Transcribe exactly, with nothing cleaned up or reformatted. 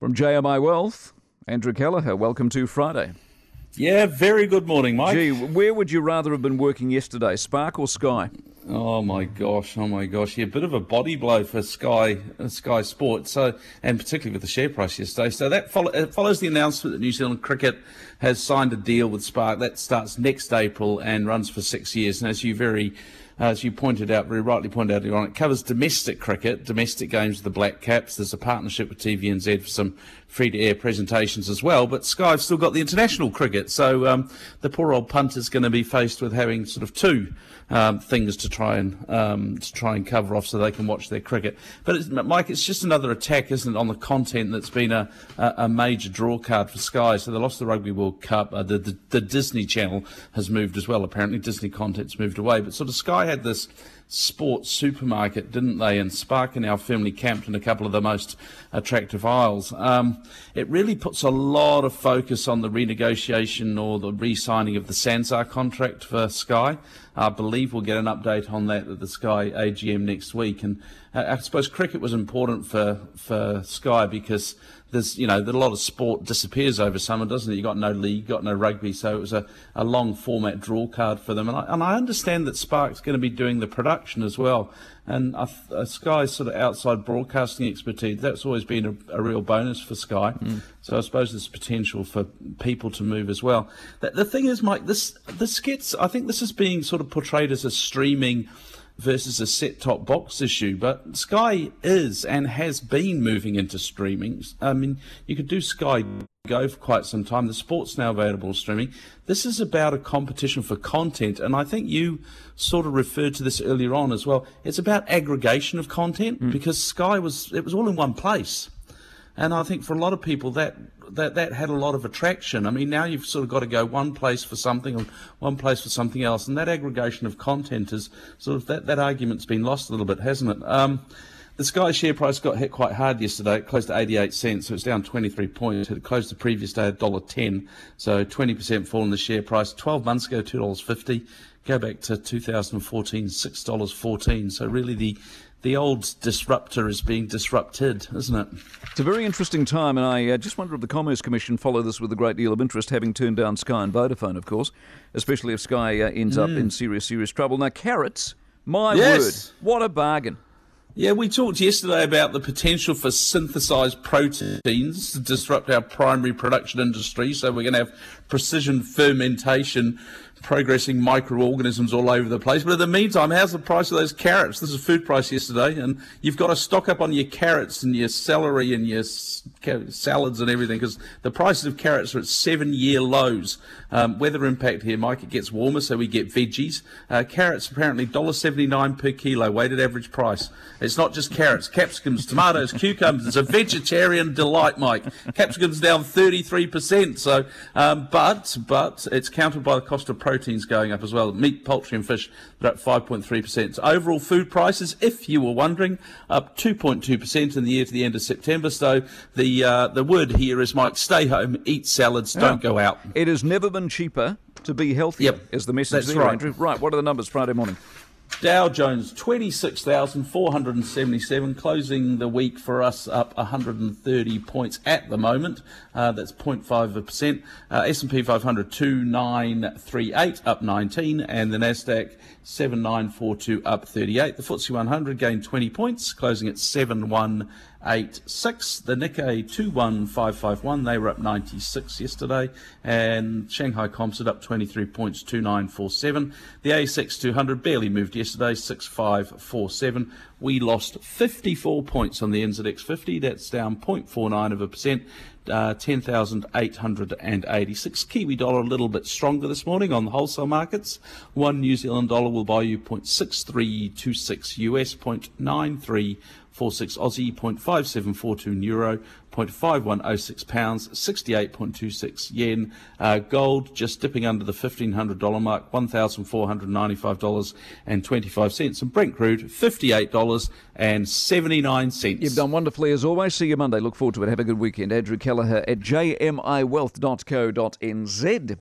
From J M I Wealth, Andrew Kelleher, welcome to Friday. Yeah, very good morning, Mike. Gee, where would you rather have been working yesterday, Spark or Sky? Oh my gosh, oh my gosh, yeah, a bit of a body blow for Sky uh, Sky Sports, so and particularly with the share price yesterday. So that follow, it follows the announcement that New Zealand Cricket has signed a deal with Spark that starts next April and runs for six years. And as you very As you pointed out, very rightly pointed out earlier on, it covers domestic cricket, domestic games with the Black Caps. There's a partnership with T V N Z for some free-to-air presentations as well. But Sky's still got the international cricket, so um, the poor old punter's going to be faced with having sort of two um, things to try and um, to try and cover off so they can watch their cricket. But it's, Mike, it's just another attack, isn't it, on the content that's been a, a, a major draw card for Sky. So they lost the Rugby World Cup. Uh, the, the the Disney Channel has moved as well. Apparently, Disney content's moved away, but sort of Sky had this sports supermarket, didn't they? And Spark and our family camped in a couple of the most attractive aisles. Um, it really puts a lot of focus on the renegotiation or the re-signing of the Sansar contract for Sky. I believe we'll get an update on that at the Sky A G M next week. And uh, I suppose cricket was important for, for Sky because there's, you know, a lot of sport disappears over summer, doesn't it? You got no league, got no rugby, so it was a, a long format draw card for them. And I, and I understand that Spark's going to be doing the production as well. And uh, uh, Sky's sort of outside broadcasting expertise, that's always been a, a real bonus for Sky. Mm. So I suppose there's potential for people to move as well. The, the thing is, Mike, this this gets, I think this is being sort of portrayed as a streaming versus a set-top box issue, but Sky is and has been moving into streaming. I mean, you could do Sky Go for quite some time. The sport's now available streaming. This is about a competition for content, and I think you sort of referred to this earlier on as well. It's about aggregation of content mm. because Sky was, it was all in one place. And I think for a lot of people that, that that had a lot of attraction. I mean, now you've sort of got to go one place for something and one place for something else. And that aggregation of content is sort of, that, that argument's been lost a little bit, hasn't it? Um, the Sky share price got hit quite hard yesterday. It closed at eighty-eight cents, so it's down twenty-three points. It closed the previous day at one dollar ten, so twenty percent fall in the share price. twelve months ago, two dollars fifty. Go back to two thousand fourteen, six dollars fourteen. So really the The old disruptor is being disrupted, isn't it? It's a very interesting time, and I uh, just wonder if the Commerce Commission follow this with a great deal of interest, having turned down Sky and Vodafone, of course, especially if Sky uh, ends mm. up in serious, serious trouble. Now, carrots, my yes. word, what a bargain. Yeah, we talked yesterday about the potential for synthesized proteins to disrupt our primary production industry, so we're going to have precision fermentation progressing microorganisms all over the place. But in the meantime, how's the price of those carrots? This is food price yesterday, and you've got to stock up on your carrots and your celery and your salads and everything, because the prices of carrots are at seven-year lows. Um, weather impact here, Mike. It gets warmer, so we get veggies. Uh, carrots apparently one dollar seventy-nine per kilo, weighted average price. It's not just carrots, capsicums, tomatoes, cucumbers. It's a vegetarian delight, Mike. Capsicums down thirty-three percent. So, um, but but it's countered by the cost of proteins going up as well. Meat, poultry and fish, they're up five point three percent. So overall food prices, if you were wondering, up two point two percent in the year to the end of September. So the uh, the word here is, Mike, stay home, eat salads, yeah. don't go out. It has never been cheaper to be healthier, yep. is the message That's there, right. Andrew. Right, what are the numbers Friday morning? Dow Jones, twenty-six thousand four hundred seventy-seven, closing the week for us up one hundred thirty points at the moment. Uh, that's zero point five percent. Uh, S and P five hundred, two nine three eight, up nineteen, and the Nasdaq, seven nine four two, up thirty-eight. The F T S E one hundred gained twenty points, closing at seven one eight six. The Nikkei two one five five one, they were up ninety-six yesterday, and Shanghai Composite up twenty-three points, two nine four seven. The A S X two hundred barely moved yesterday, six five four seven. We lost fifty-four points on the N Z X fifty, that's down zero point four nine of a percent. Uh, ten thousand eight hundred eighty-six. Kiwi dollar a little bit stronger this morning on the wholesale markets. One New Zealand dollar will buy you zero point six three two six U S, zero point nine three four six Aussie, zero point five seven four two euro, zero point five one oh six pounds, sixty-eight point two six yen. Uh, gold just dipping under the fifteen hundred dollars mark, one thousand four hundred ninety-five dollars and twenty-five cents. And Brent crude, fifty-eight dollars and seventy-nine cents. You've done wonderfully as always. See you Monday. Look forward to it. Have a good weekend. Andrew Kelleher at j m i wealth dot co dot n z.